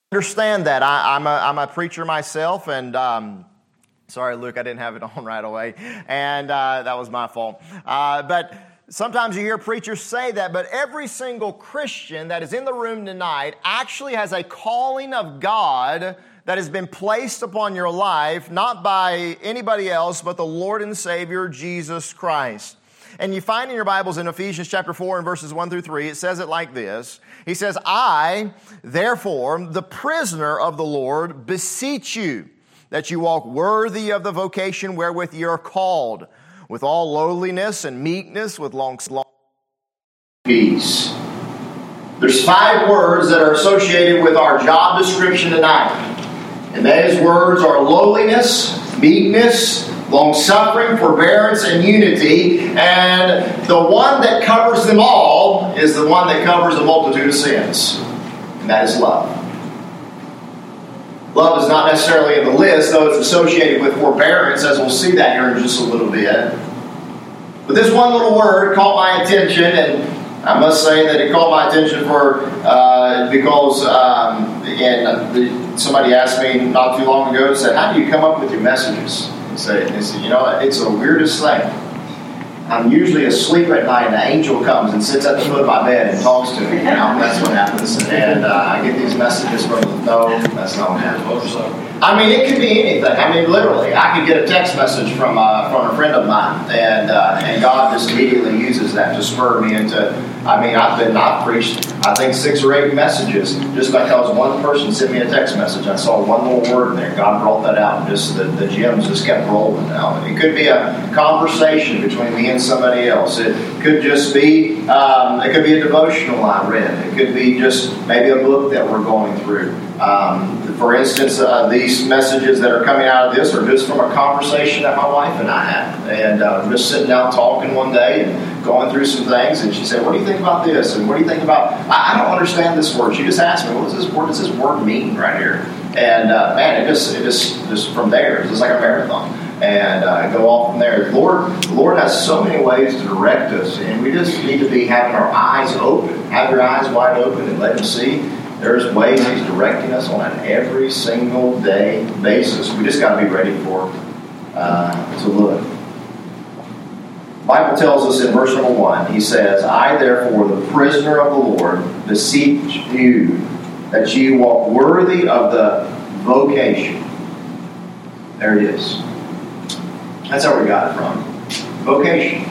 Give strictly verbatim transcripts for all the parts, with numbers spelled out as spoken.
understand that. I, I'm, a, I'm a preacher myself, and um, sorry, Luke, I didn't have it on right away, and uh, that was my fault. Uh, but sometimes you hear preachers say that, but every single Christian that is in the room tonight actually has a calling of God that has been placed upon your life, not by anybody else, but the Lord and Savior, Jesus Christ. And you find in your Bibles in Ephesians chapter four and verses one through three, it says it like this. He says, I, therefore, the prisoner of the Lord, beseech you that you walk worthy of the vocation wherewith you are called, with all lowliness and meekness, with long peace. There's five words that are associated with our job description tonight. And those words are lowliness, meekness, long-suffering, forbearance, and unity. And the one that covers them all is the one that covers a multitude of sins. And that is love. Love is not necessarily in the list, though it's associated with forbearance, as we'll see that here in just a little bit. But this one little word caught my attention, and I must say that it caught my attention for uh, because um, again, the, somebody asked me not too long ago, said, how do you come up with your messages? He said, he said, you know, it's the weirdest thing. I'm usually asleep at night, and an angel comes and sits at the foot of my bed and talks to me. You know, that's what happens. And uh, I get these messages from, no, that's not what happens. I mean, it could be anything. I mean, literally, I could get a text message from uh, from a friend of mine, and uh, and God just immediately uses that to spur me into. I mean, I've been I've preached I think six or eight messages just because one person sent me a text message. I saw one little word in there. God brought that out, and just the, the gems just kept rolling out. It could be a conversation between me and somebody else. It could just be um, it could be a devotional I read. It could be just maybe a book that we're going through. Um, for instance, uh, these messages that are coming out of this are just from a conversation that my wife and I had. And uh, we're just sitting down talking one day and going through some things. And she said, what do you think about this? And what do you think about... I, I don't understand this word. She just asked me, what does this word, does this word mean right here? And uh, man, it just, it just, just from there, it's just like a marathon. And uh, go off from there. The Lord, the Lord has so many ways to direct us. And we just need to be having our eyes open. Have your eyes wide open and let Him see. There's ways He's directing us on an every single day basis. We just got to be ready for uh, to look. The Bible tells us in verse number one, He says, I therefore, the prisoner of the Lord, beseech you that ye walk worthy of the vocation. There it is. That's how we got it from. Vocation.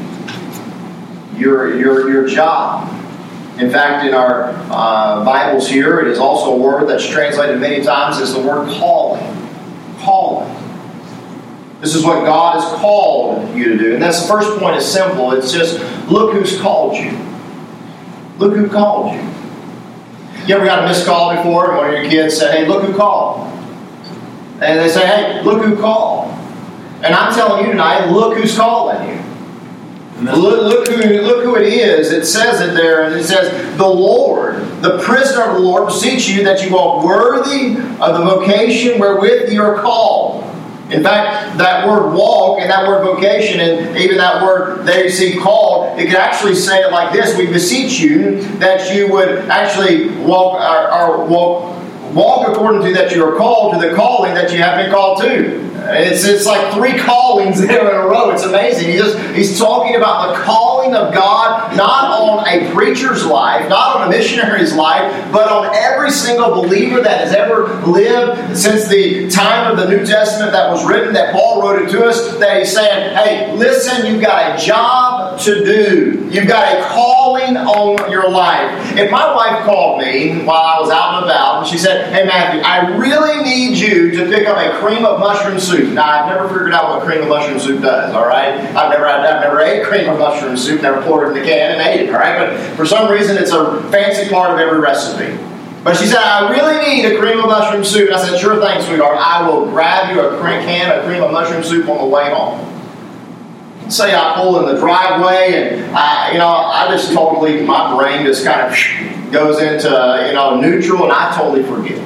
Your, your, your job. In fact, in our uh, Bibles here, it is also a word that's translated many times as the word calling. Calling. This is what God has called you to do. And that's the first point is simple. It's just, look who's called you. Look who called you. You ever got a missed call before and one of your kids said, hey, look who called. And they say, hey, look who called. And I'm telling you tonight, look who's calling you. Look, look, who, look who it is. It says it there, and it says, the Lord, the prisoner of the Lord, beseech you that you walk worthy of the vocation wherewith you are called. In fact, that word walk and that word vocation and even that word there you see called, it could actually say it like this. We beseech you that you would actually walk or, or walk, walk according to that you are called to the calling that you have been called to. It's it's like three callings there in a row. It's amazing. He just, he's talking about the calling of God, not on a preacher's life, not on a missionary's life, but on every single believer that has ever lived since the time of the New Testament that was written, that Paul wrote it to us, that he's saying, hey, listen, you've got a job to do. You've got a calling on your life. If my wife called me while I was out and about, and she said, hey, Matthew, I really need you to pick up a cream of mushroom soup. Now, I've never figured out what cream of mushroom soup does, all right? I've never I've never ate cream of mushroom soup, never poured it in the can and ate it, all right? But for some reason, it's a fancy part of every recipe. But she said, I really need a cream of mushroom soup. And I said, sure thing, sweetheart. I will grab you a can of cream of mushroom soup on the way home. Say I pull in the driveway and, I, you know, I just totally, my brain just kind of goes into, you know, neutral and I totally forget.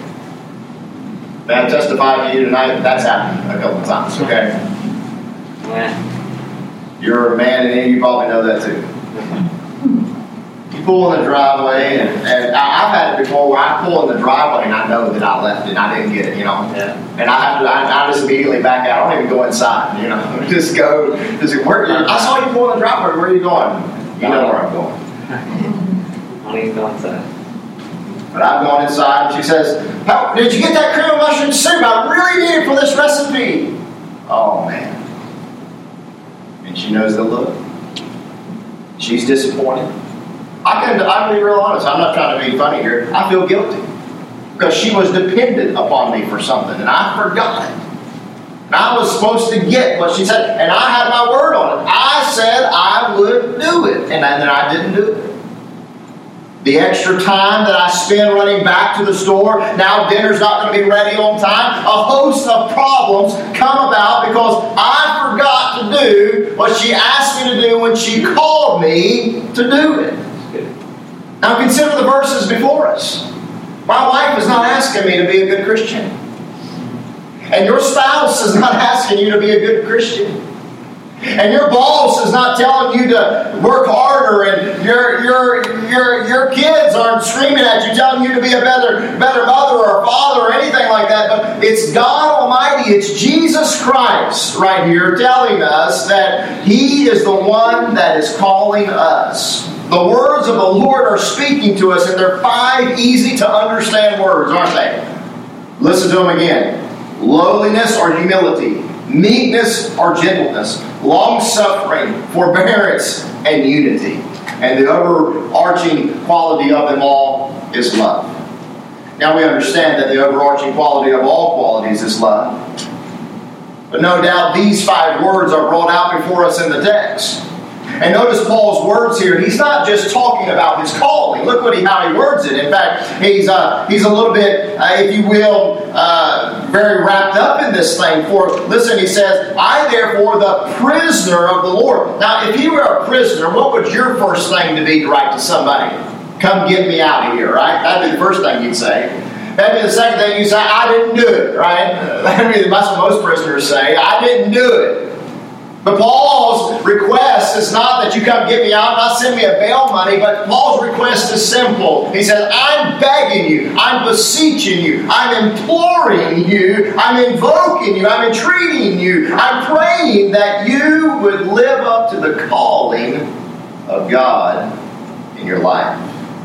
May I testify to you tonight that that's happened a couple of times, okay? Yeah. You're a man and you probably know that too. pull in the driveway, and, and I, I've had it before where I pull in the driveway and I know that I left it and I didn't get it, you know. Yeah. And I have to, I, I just immediately back out. I don't even go inside, you know. Just go, just where, I saw you pull in the driveway. Where are you going? You know where I'm going. I don't even go inside. But I've gone inside, and she says, "How, did you get that cream of mushroom soup? I really need it for this recipe." Oh, man. And she knows the look. She's disappointed. I can, I'm going to be real honest. I'm not trying to be funny here. I feel guilty. Because she was dependent upon me for something, and I forgot it. And I was supposed to get what she said, and I had my word on it. I said I would do it, and then I didn't do it. The extra time that I spend running back to the store, now dinner's not going to be ready on time. A host of problems come about because I forgot to do what she asked me to do when she called me to do it. Now consider the verses before us. My wife is not asking me to be a good Christian. And your spouse is not asking you to be a good Christian. And your boss is not telling you to work harder, and your your your your kids aren't screaming at you, telling you to be a better better mother or father or anything like that. But it's God Almighty, it's Jesus Christ right here telling us that He is the one that is calling us. The words of the Lord are speaking to us, and they're five easy to understand words, aren't they? Listen to them again. Lowliness or humility, meekness or gentleness, long-suffering, forbearance, and unity. And the overarching quality of them all is love. Now we understand that the overarching quality of all qualities is love. But no doubt these five words are brought out before us in the text. And notice Paul's words here. He's not just talking about his calling. Look what he, how he words it. In fact, he's uh, he's a little bit, uh, if you will, uh, very wrapped up in this thing. For listen, he says, "I therefore, the prisoner of the Lord." Now, if you were a prisoner, what would your first thing to be to write to somebody? Come get me out of here, right? That'd be the first thing you'd say. That'd be the second thing you'd say, "I didn't do it," right? That'd be that's what most prisoners say. I didn't do it. But Paul's request is not that you come get me out, not send me a bail money, but Paul's request is simple. He says, I'm begging you, I'm beseeching you, I'm imploring you, I'm invoking you, I'm entreating you, I'm praying that you would live up to the calling of God in your life.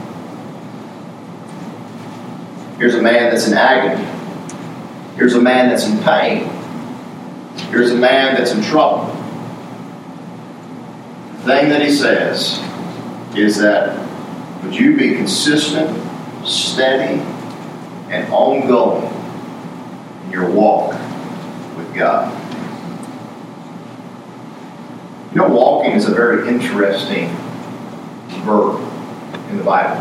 Here's a man that's in agony. Here's a man that's in pain. Here's a man that's in trouble. The thing that he says is that would you be consistent, steady, and ongoing in your walk with God? You know, walking is a very interesting verb in the Bible.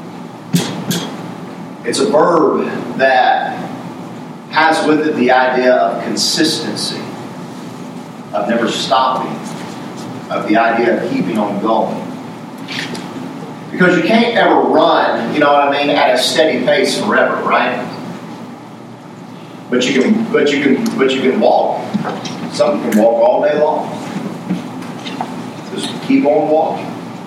It's a verb that has with it the idea of consistency, of never stopping, of the idea of keeping on going. Because you can't ever run, you know what I mean, at a steady pace forever, right? But you can but you can but you can walk. Some can walk all day long. Just keep on walking.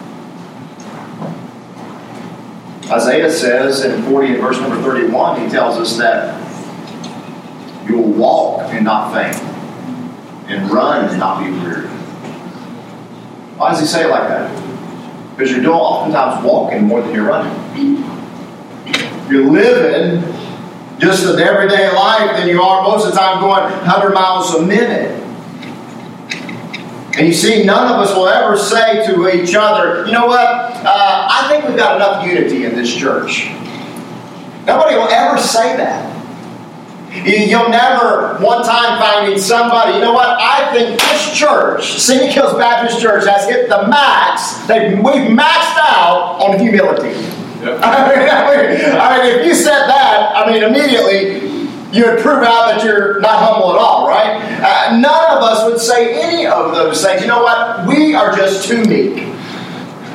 Isaiah says in forty and verse number thirty-one, he tells us that you will walk and not faint, and run and not be weary. Why does he say it like that? Because you're doing oftentimes walking more than you're running. You're living just an everyday life than you are most of the time going one hundred miles a minute. And you see, none of us will ever say to each other, you know what, uh, I think we've got enough unity in this church. Nobody will ever say that. You'll never one time finding somebody, you know what, I think this church, Singing Hills Baptist Church, has hit the max. They've, we've maxed out on humility. Yep. I, mean, I, mean, I mean, if you said that, I mean, immediately you would prove out that you're not humble at all, right? Uh, none of us would say any of those things. You know what? We are just too meek.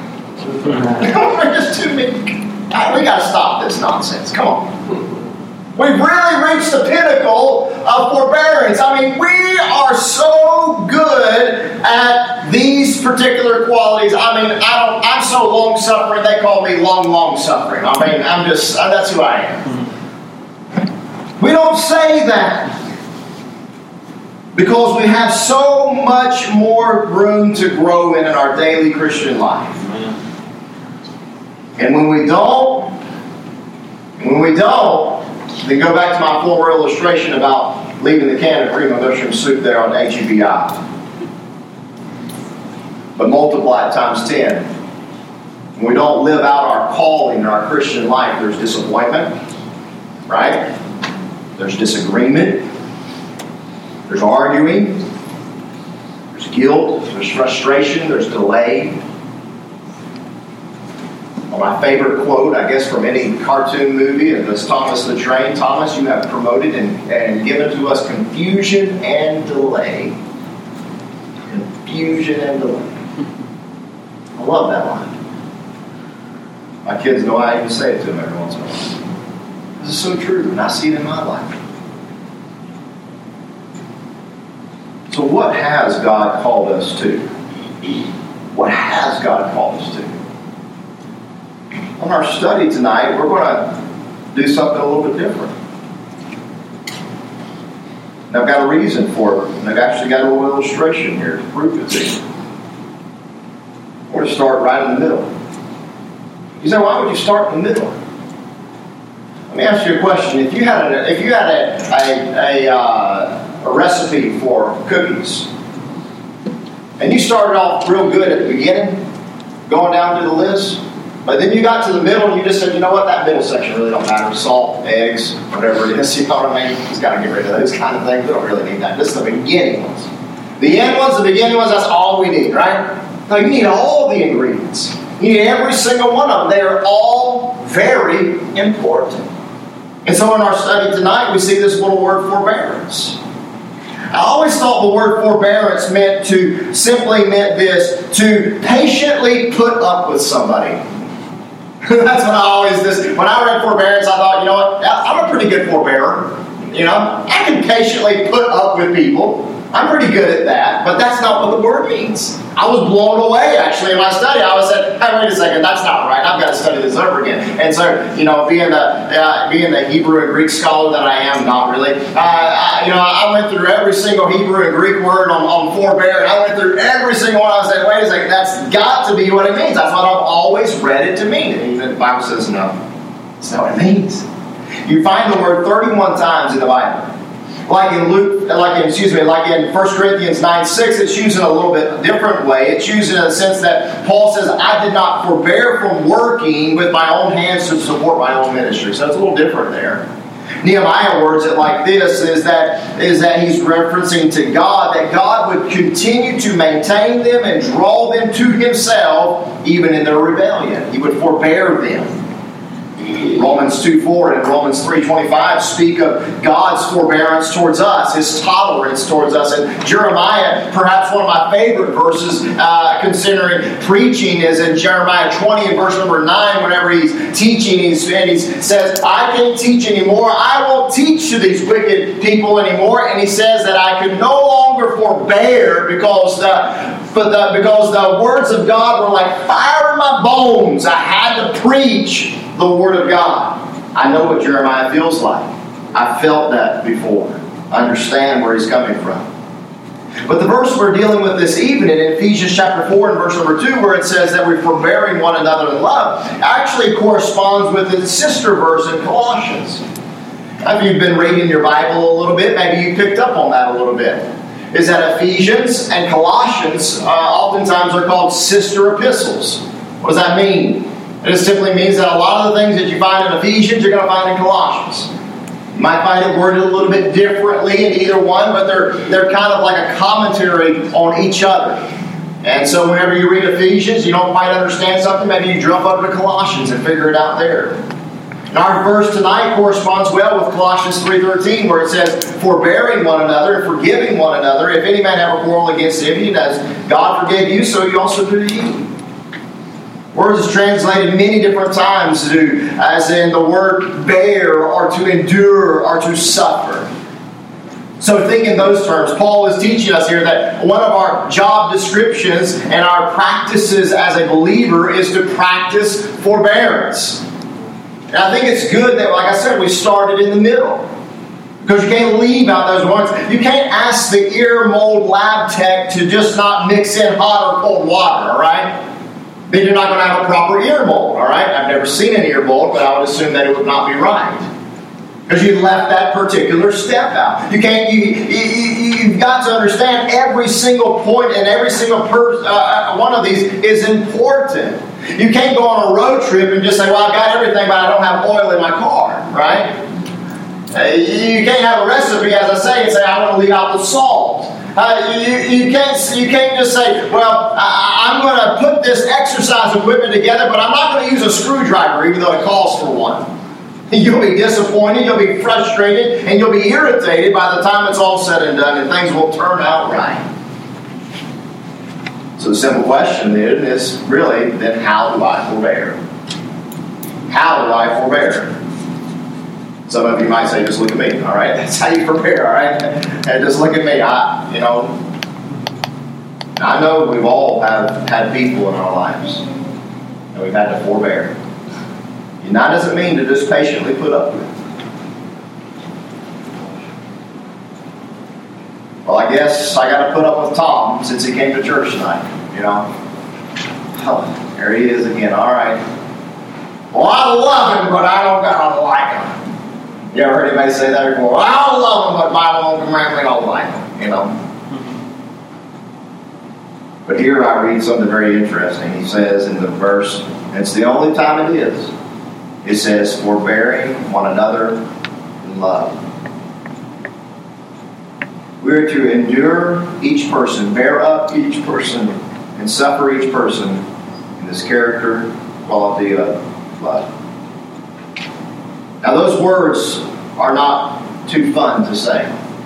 We're just too meek. We got to stop this nonsense. Come on. We've really reached the pinnacle of forbearance. I mean, we are so good at these particular qualities. I mean, I don't, I'm so long-suffering, they call me long, long-suffering. I mean, I'm just, that's who I am. We don't say that because we have so much more room to grow in in our daily Christian life. And when we don't, when we don't, then go back to my former illustration about leaving the can of cream of mushroom soup there on H E B I. But multiply it times ten. When we don't live out our calling in our Christian life, there's disappointment, right? There's disagreement. There's arguing. There's guilt. There's frustration. There's delay. My favorite quote, I guess, from any cartoon movie is Thomas the Train. Thomas, you have promoted and, and given to us confusion and delay. Confusion and delay. I love that line. My kids know I even say it to them every once in a while. This is so true, and I see it in my life. So what has God called us to? What has God called us to? On our study tonight, we're going to do something a little bit different. And I've got a reason for it. And I've actually got a little illustration here to prove it to you. We're going to start right in the middle. You say, why would you start in the middle? Let me ask you a question. If you had a, if you had a, a, a, uh, a recipe for cookies, and you started off real good at the beginning, going down through the list, but then you got to the middle and you just said, you know what, that middle section really don't matter. Salt, eggs, whatever it is, you know what I mean? Just got to get rid of those kind of things. We don't really need that. This is the beginning ones. The end ones, the beginning ones, that's all we need, right? No, you need all the ingredients. You need every single one of them. They are all very important. And so in our study tonight, we see this little word forbearance. I always thought the word forbearance meant to, simply meant this, to patiently put up with somebody. That's what I always, this, when I read forbearance, I thought, you know what, I'm a pretty good forbearer. You know, I can patiently put up with people. I'm pretty good at that, but that's not what the word means. I was blown away, actually, in my study. I was said, hey, wait a second, that's not right. I've got to study this over again. And so, you know, being the uh, being the Hebrew and Greek scholar that I am, not really, uh, I, you know, I went through every single Hebrew and Greek word on, on forbear, and I went through every single one. I was like, wait a second, that's got to be what it means. That's what I've always read it to mean. And the Bible says, no, that's not what it means. You find the word thirty-one times in the Bible. Like in Luke, like in, excuse me, like in First Corinthians nine six, it's used in a little bit different way. It's used in a sense that Paul says, I did not forbear from working with my own hands to support my own ministry. So it's a little different there. Nehemiah words it like this, is that, is that he's referencing to God, that God would continue to maintain them and draw them to himself, even in their rebellion. He would forbear them. Romans two four and Romans three twenty-five speak of God's forbearance towards us, His tolerance towards us. And Jeremiah, perhaps one of my favorite verses, uh, considering preaching, is in Jeremiah twenty and verse number nine, whenever he's teaching, he's, and he says, I can't teach anymore. I won't teach to these wicked people anymore. And he says that I could no longer forbear because the, but the, because the words of God were like fire in my bones. I had to preach the Word of God. I know what Jeremiah feels like. I've felt that before. I understand where he's coming from. But the verse we're dealing with this evening in Ephesians chapter four and verse number two, where it says that we're forbearing one another in love, actually corresponds with its sister verse in Colossians. If you've been reading your Bible a little bit, maybe you picked up on that a little bit. Is that Ephesians and Colossians uh, oftentimes are called sister epistles. What does that mean? It simply means that a lot of the things that you find in Ephesians, you're going to find in Colossians. You might find it worded a little bit differently in either one, but they're, they're kind of like a commentary on each other. And so whenever you read Ephesians, you don't quite understand something, maybe you jump over to Colossians and figure it out there. And our verse tonight corresponds well with Colossians three thirteen, where it says, forbearing one another and forgiving one another. If any man have a quarrel against him, as God forgave you, so you also do to you. Words is translated many different times to, as in the word bear, or to endure, or to suffer. So think in those terms. Paul is teaching us here that one of our job descriptions and our practices as a believer is to practice forbearance. And I think it's good that, like I said, we started in the middle. Because you can't leave out those ones. You can't ask the ear mold lab tech to just not mix in hot or cold water, all right? Then you're not going to have a proper ear mold, all right? I've never seen an ear mold, but I would assume that it would not be right. Because you left that particular step out. You can't. You, you, you've got to understand every single point and every single per, uh, one of these is important. You can't go on a road trip and just say, "Well, I've got everything, but I don't have oil in my car." Right? Uh, you can't have a recipe, as I say, and say, "I want to leave out the salt." Uh, you, you can't. You can't just say, "Well, I, I'm going to put this exercise equipment together, but I'm not going to use a screwdriver, even though it calls for one." You'll be disappointed, you'll be frustrated, and you'll be irritated by the time it's all said and done, and things will turn out right. So the simple question then is really, then how do I forbear? How do I forbear? Some of you might say, just look at me, all right? That's how you forbear, all right? And just look at me. I, you know, I know we've all have had people in our lives, and we've had to forbear. And that doesn't mean to just patiently put up with it. Well, I guess I got to put up with Tom since he came to church tonight. You know, oh, there he is again. All right. Well, I love him, but I don't gotta like him. You ever heard anybody say that before? Well, I love him, but Bible won't command me don't like him. You know. But here I read something very interesting. He says in the verse, it's the only time it is. It says, forbearing one another in love. We're to endure each person, bear up each person, and suffer each person in this character quality of love. Now those words are not too fun to say.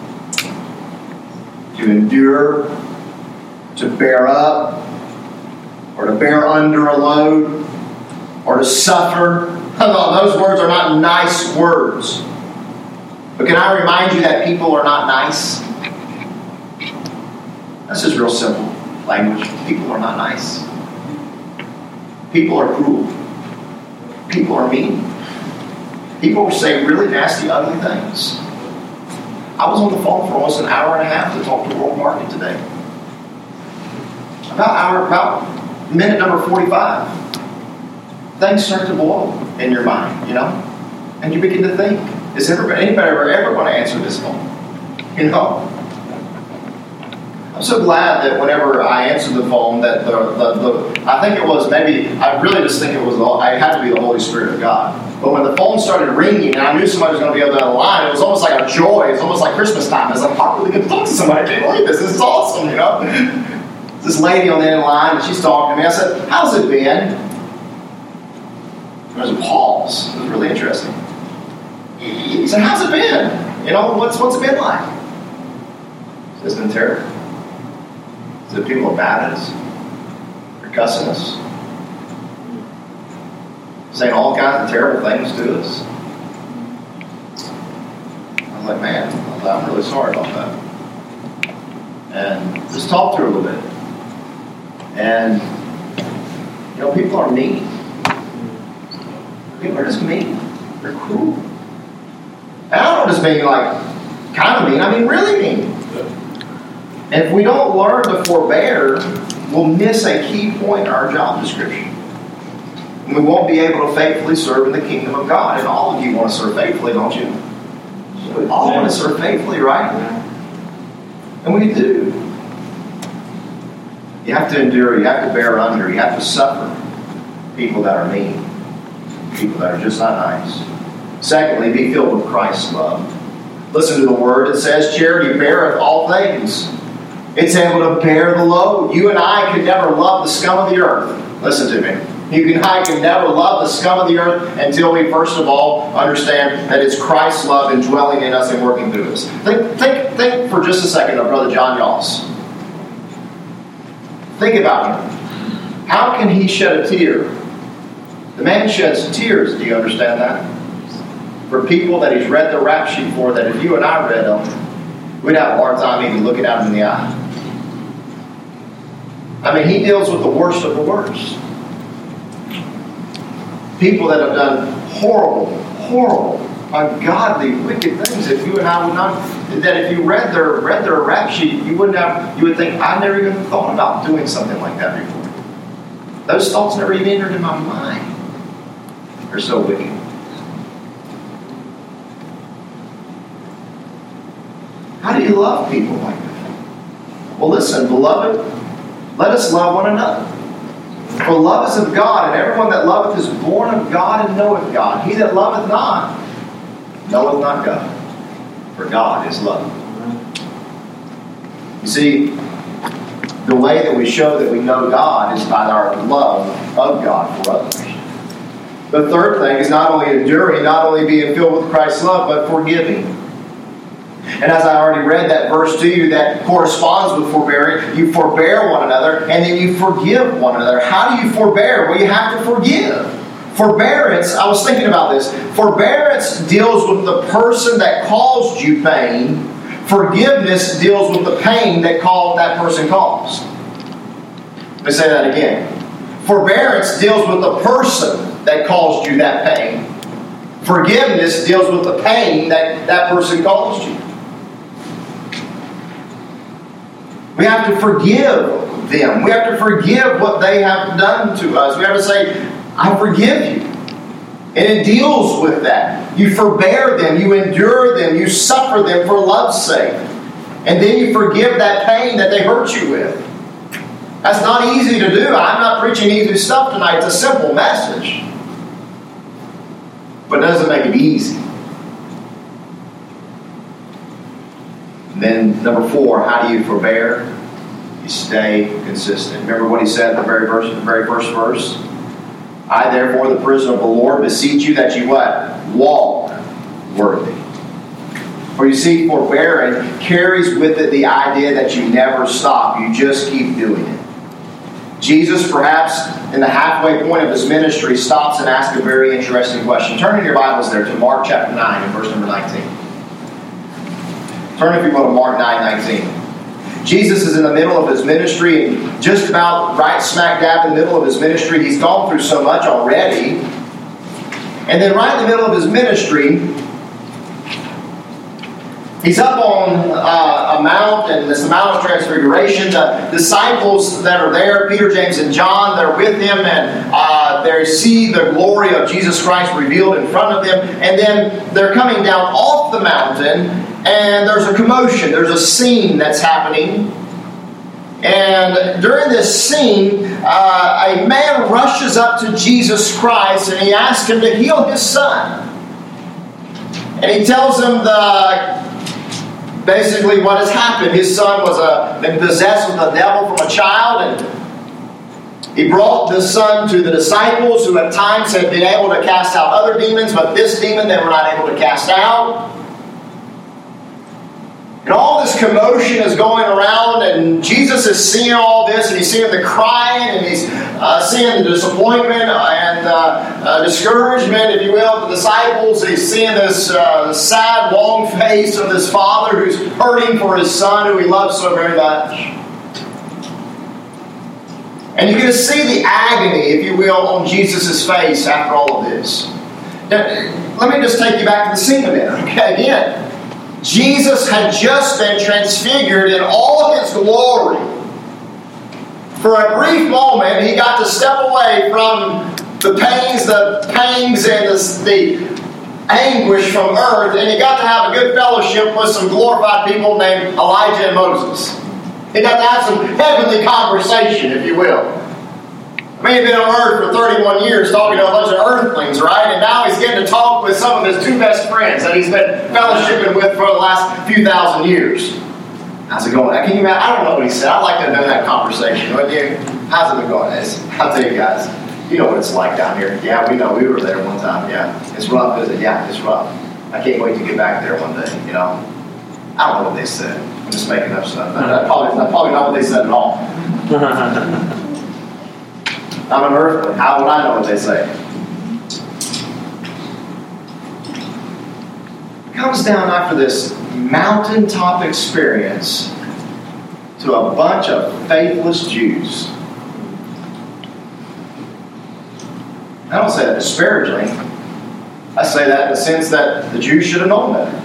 To endure, to bear up, or to bear under a load, or to suffer. Those words are not nice words. But can I remind you that people are not nice? That's just real simple language. People are not nice. People are cruel. People are mean. People say really nasty, ugly things. I was on the phone for almost an hour and a half to talk to World Market today. About hour, about minute number forty-five. Things start to boil in your mind, you know? And you begin to think, is everybody, anybody ever, ever going to answer this phone? You know? I'm so glad that whenever I answered the phone, that the, the, the I think it was maybe, I really just think it was, I had to be the Holy Spirit of God. But when the phone started ringing and I knew somebody was going to be able to line, it was almost like a joy. It was almost like Christmas time. I was like, I'm really going to talk to somebody. I can't believe this. This is awesome, you know? This lady on the end of the line, and she's talking to me. I said, how's it been? There was a pause. It was really interesting. He said, how's it been? You know, what's what's it been like? It's been terrible. He said, people are mad at us. They're cussing us. Saying all kinds of terrible things to us. I was like, man, I'm really sorry about that. And just talk to her a little bit. And, you know, people are mean. People are just mean. They're cruel. And I don't just mean like kind of mean, I mean really mean. And if we don't learn to forbear, we'll miss a key point in our job description. And we won't be able to faithfully serve in the kingdom of God. And all of you want to serve faithfully, don't you? We all want to serve faithfully, right? And we do. You have to endure, you have to bear under, you have to suffer people that are mean. People that are just not nice. Secondly, be filled with Christ's love. Listen to the word. It says, charity beareth all things. It's able to bear the load. You and I can never love the scum of the earth. Listen to me. You and I can never love the scum of the earth until we first of all understand that it's Christ's love indwelling in us and working through us. Think, think, think for just a second of Brother John Yalls. Think about him. How can he shed a tear The man sheds tears. Do you understand that? For people that he's read the rap sheet for, that if you and I read them, we'd have a hard time even looking at him in the eye. I mean, he deals with the worst of the worst. People that have done horrible, horrible, ungodly, wicked things that you and I would not, that if you read their read their rap sheet, you wouldn't have, you would think, I never even thought about doing something like that before. Those thoughts never even entered in my mind. They're so wicked. How do you love people like that? Well, listen, beloved, let us love one another. For love is of God, and everyone that loveth is born of God and knoweth God. He that loveth not, knoweth not God. For God is love. You see, the way that we show that we know God is by our love of God for others. The third thing is not only enduring, not only being filled with Christ's love, but forgiving. And as I already read that verse to you that corresponds with forbearing, you forbear one another and then you forgive one another. How do you forbear? Well, you have to forgive. Forbearance, I was thinking about this. Forbearance deals with the person that caused you pain. Forgiveness deals with the pain that called that person caused. Let me say that again. Forbearance deals with the person that caused you that pain. Forgiveness deals with the pain that that person caused you. We have to forgive them. We have to forgive what they have done to us. We have to say, I forgive you. And it deals with that. You forbear them. You endure them. You suffer them for love's sake. And then you forgive that pain that they hurt you with. That's not easy to do. I'm not preaching easy stuff tonight. It's a simple message. But it doesn't make it easy. And then number four, how do you forbear? You stay consistent. Remember what he said in the very verse, the very first verse? I therefore, the prisoner of the Lord, beseech you that you what? Walk worthy. For you see, forbearing carries with it the idea that you never stop. You just keep doing it. Jesus, perhaps in the halfway point of his ministry, stops and asks a very interesting question. Turn in your Bibles there to Mark chapter nine and verse number nineteen. Turn if you will to Mark nine nineteen. Jesus is in the middle of his ministry, and just about right smack dab in the middle of his ministry. He's gone through so much already. And then right in the middle of his ministry, he's up on uh, a mount, and it's the Mount of Transfiguration. The disciples that are there, Peter, James, and John, they're with him, and uh, they see the glory of Jesus Christ revealed in front of them. And then they're coming down off the mountain, and there's a commotion. There's a scene that's happening. And during this scene, uh, a man rushes up to Jesus Christ, and he asks him to heal his son. And he tells him the... basically what has happened. His son was uh, been possessed with the devil from a child, and he brought the son to the disciples, who at times had been able to cast out other demons, but this demon they were not able to cast out. And all this commotion is going around, and Jesus is seeing all this, and he's seeing the crying, and he's uh, seeing the disappointment and uh, uh, discouragement, if you will, of the disciples. He's seeing this uh, sad, long face of this father who's hurting for his son, who he loves so very much. And you can see the agony, if you will, on Jesus' face after all of this. Now, let me just take you back to the scene a minute. Okay, again. Jesus had just been transfigured in all of his glory. For a brief moment, he got to step away from the pains, the pangs, and the, the anguish from earth, and he got to have a good fellowship with some glorified people named Elijah and Moses. He got to have some heavenly conversation, if you will. I mean, he'd been on earth for thirty-one years talking to a bunch of earthlings, right? And now he's getting to talk with some of his two best friends that he's been fellowshipping with for the last few thousand years. How's it going? Can you imagine? I don't know what he said. I'd like to know that conversation. How's it been going? It's, I'll tell you guys, you know what it's like down here. Yeah, we know. We were there one time. Yeah, it's rough, isn't it? Yeah, it's rough. I can't wait to get back there one day, you know. I don't know what they said. I'm just making up stuff. That's probably, that's probably not what they said at all. I'm an earthling. How would I know what they say? comes down after this mountaintop experience to a bunch of faithless Jews. I don't say that disparagingly. I say that in the sense that the Jews should have known better.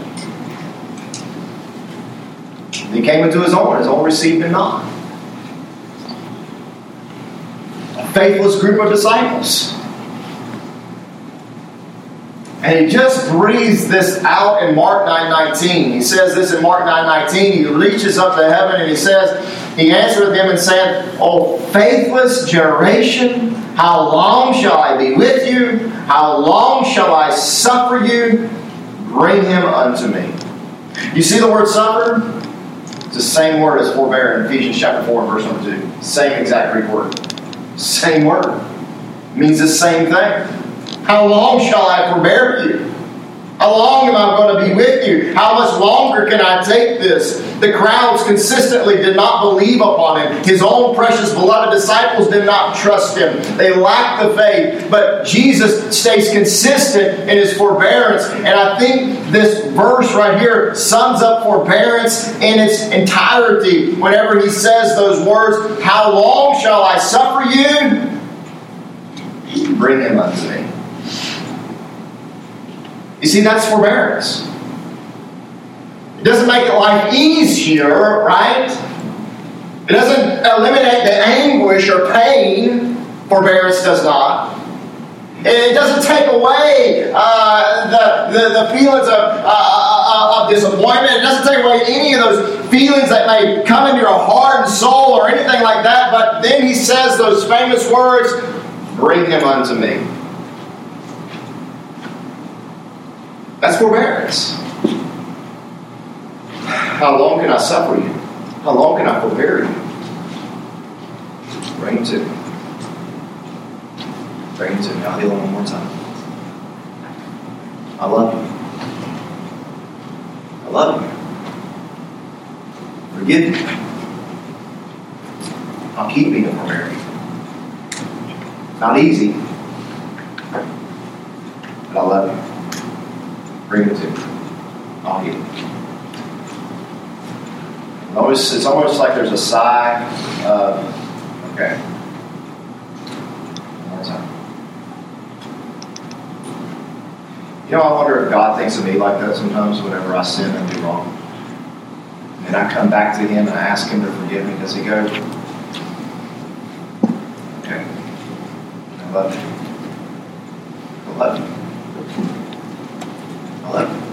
He came into his own, his own received him not. A faithless group of disciples. And he just breathes this out in Mark nine nineteen. He says this in Mark nine nineteen. He reaches up to heaven and he says, he answered them and said, O faithless generation, how long shall I be with you? How long shall I suffer you? Bring him unto me. You see the word suffer? It's the same word as forbear in Ephesians chapter four and verse number two. Same exact Greek word. Same word. It means the same thing. How long shall I forbear you? How long am I going to be with you? How much longer can I take this? The crowds consistently did not believe upon him. His own precious beloved disciples did not trust him. They lacked the faith. But Jesus stays consistent in his forbearance. And I think this verse right here sums up forbearance in its entirety. Whenever he says those words, how long shall I suffer you? Bring him unto me. You see, that's forbearance. It doesn't make life easier, right? It doesn't eliminate the anguish or pain. Forbearance does not. It doesn't take away uh, the, the, the feelings of, uh, of disappointment. It doesn't take away any of those feelings that may come into your heart and soul or anything like that. But then he says those famous words, bring him unto me. That's forbearance. How long can I suffer you? How long can I forbear you? Bring him to me. Bring him to me. I'll heal him one more time. I love you. I love you. Forgive me. I'll keep being a forbearing. Not easy, but I love you. Bring it to me. I'll heal. Almost, it's almost like there's a sigh of, okay. One more time. You know, I wonder if God thinks of me like that sometimes whenever I sin and do wrong. And I come back to him and I ask him to forgive me. Does he go, okay, I love you. I love you. I love you.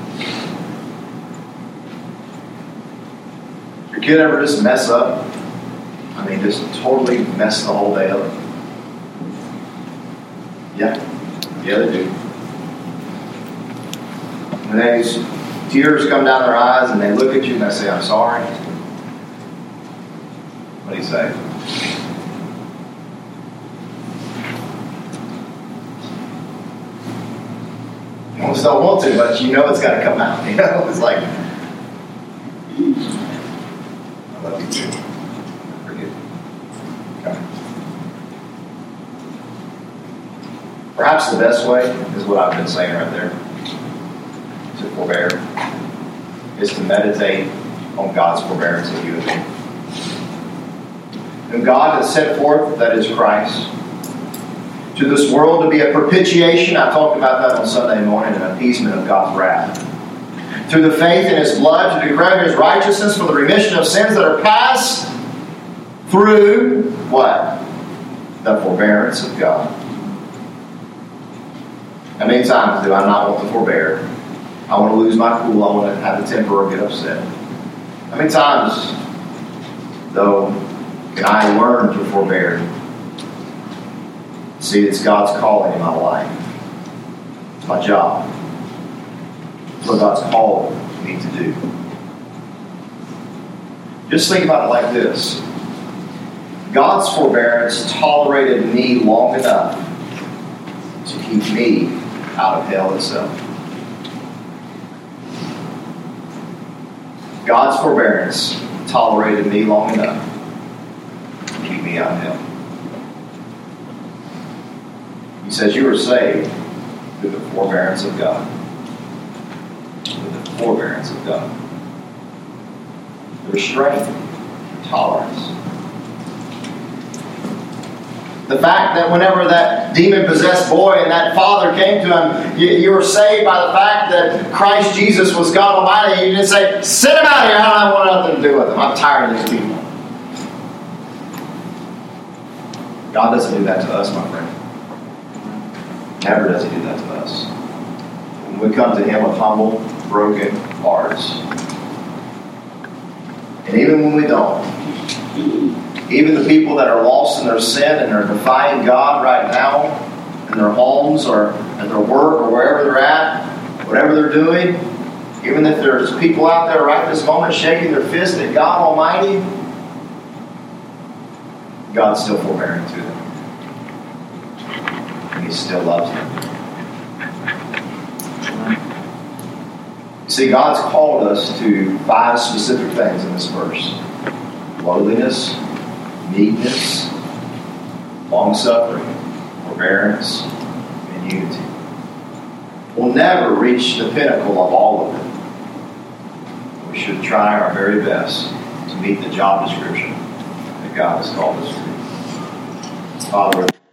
Your kid ever just mess up? I mean, just totally mess the whole day up? Yeah. Yeah, they do. When these tears come down their eyes and they look at you and they say, I'm sorry. What do you say? You almost don't want to, but you know it's got to come out. You know, it's like, I love you too. Forgive me. Okay. Perhaps the best way is what I've been saying right there. To forbear is to meditate on God's forbearance of you and me. And God has sent forth, that is Christ, to this world to be a propitiation. I talked about that on Sunday morning, an appeasement of God's wrath. Through the faith in his blood to declare his righteousness for the remission of sins that are past through what? The forbearance of God. How many times do I not want to forbear? I want to lose my cool. I want to have the temper or get upset. How many times, though, can I learn to forbear? See, it's God's calling in my life. It's my job. It's what God's called me to do. Just think about it like this. God's forbearance tolerated me long enough to keep me out of hell itself. God's forbearance tolerated me long enough to keep me out of hell. He says you are saved through the forbearance of God. Through the forbearance of God. The restraint, tolerance. The fact that whenever that demon-possessed boy and that father came to him, you, you were saved by the fact that Christ Jesus was God Almighty. You didn't say, send him out of here. I don't want nothing to do with him. I'm tired of these people. God doesn't do that to us, my friend. Never does He do that to us. When we come to Him with humble, broken hearts. And even when we don't, even the people that are lost in their sin and are defying God right now in their homes or at their work or wherever they're at, whatever they're doing, even if there's people out there right this moment shaking their fist at God Almighty, God's still forbearing to them. And He still loves them. You see, God's called us to five specific things in this verse. Lowliness, meekness, long-suffering, forbearance, and unity. We'll never reach the pinnacle of all of it. We should try our very best to meet the job description that God has called us to. Father,